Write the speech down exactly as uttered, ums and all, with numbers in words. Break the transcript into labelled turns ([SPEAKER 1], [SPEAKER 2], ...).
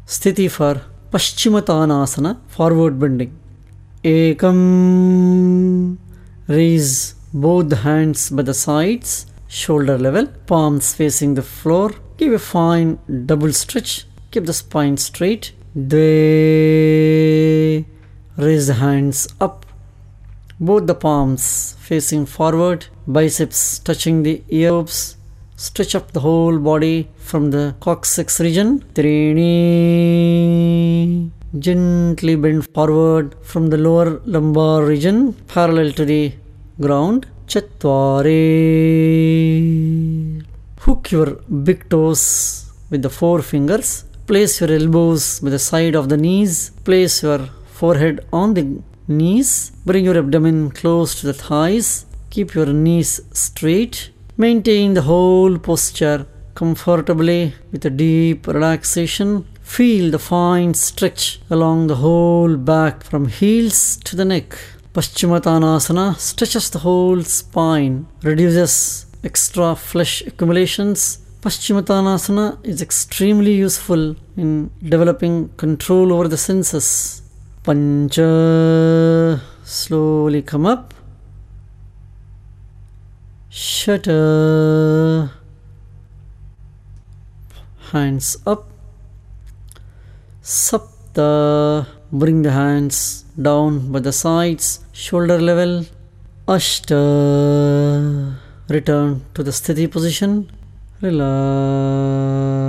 [SPEAKER 1] Sthiti for Paschimottanasana, forward bending. Ekam. Raise both hands by the sides, shoulder level, palms facing the floor. Give a fine double stretch. Keep the spine straight. Dve. Raise the hands up. Both the palms facing forward, biceps touching the earlobes. Stretch up the whole body from the coccyx region. Trini. Gently bend forward from the lower lumbar region, parallel to the ground. Chattwari. Hook your big toes with the four fingers. Place your elbows by the side of the knees. Place your forehead on the knees. Bring your abdomen close to the thighs. Keep your knees straight. Maintain the whole posture comfortably with a deep relaxation. Feel the fine stretch along the whole back from heels to the neck. Paschimottanasana stretches the whole spine, reduces extra flesh accumulations. Paschimottanasana is extremely useful in developing control over the senses. Pancha. Slowly come up. Shata. Hands up. Sapta. Bring the hands down by the sides, shoulder level. Ashta. Return to the Sthiti position. Relax.